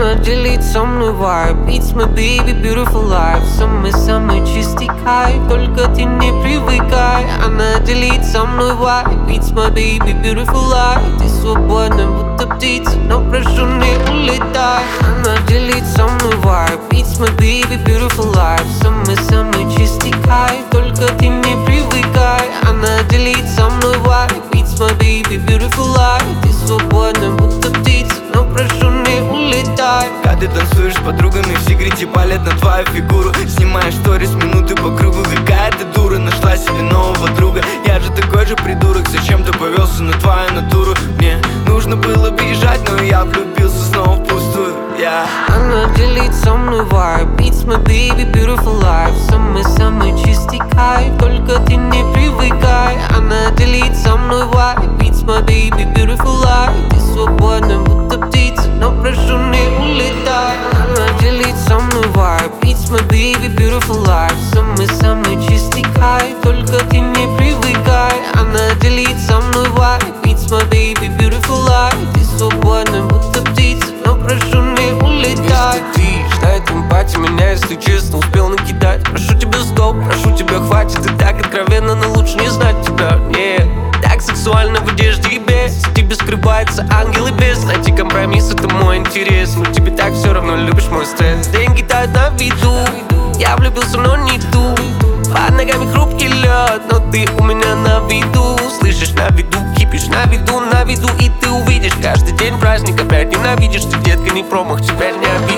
Она делит со мной vibe. It's my baby, beautiful life. Самый-самый чистый кайф, только ты не привыкай. Она делит со мной vibe. It's my baby, beautiful life. Ты свободна, будто птица, но прошу, не улетай. Она делит со мной vibe. It's my baby, beautiful life. Самый-самый чистый кайф, только ты не привыкай. Она делит со мной vibe. It's my baby, beautiful life. Ты свободна, будто птица, но прошу, не улетай. Когда ты танцуешь с подругами, в секрете палят на твою фигуру. Снимаешь сторис минуты по кругу. Какая ты дура, нашла себе нового друга. Я же такой же придурок, зачем-то повелся на твою натуру. Мне нужно было бежать, но я влюбился снова впустую. Она делит со мной vibe. It's my baby, beautiful life. Самый-самый чистый кайф, только ты не привыкай. Она делит со мной vibe. It's my baby, beautiful life. Ты свободна, будто птица, но прошу, не улетай. Она делит со мной vibe. It's my baby, beautiful life. Самый-самый чистый кайф, только ты не привыкай. Она делит со мной vibe. It's my baby, beautiful life. Ты свободна, будто птица, но прошу, не улетай. Если ты ждать эмпатии меня, если честно, успел накидать. Прошу тебя, стоп, прошу тебя, хватит. Ты так откровенно, но лучше не знать тебя. Нет, так сексуально в одежде и без. В тебе скрывается ангел и бес. Найти компромисс, это мой интерес. Но тебе так все равно, любишь мой стресс. Деньги тают на виду. Я влюбился, но не ту. Под ногами хрупкий лед, но ты у меня на виду. Слышишь, на виду, кипишь, на виду. И ты увидишь, каждый день праздник. Опять ненавидишь ты, детка, не промах, тебя не обидишь.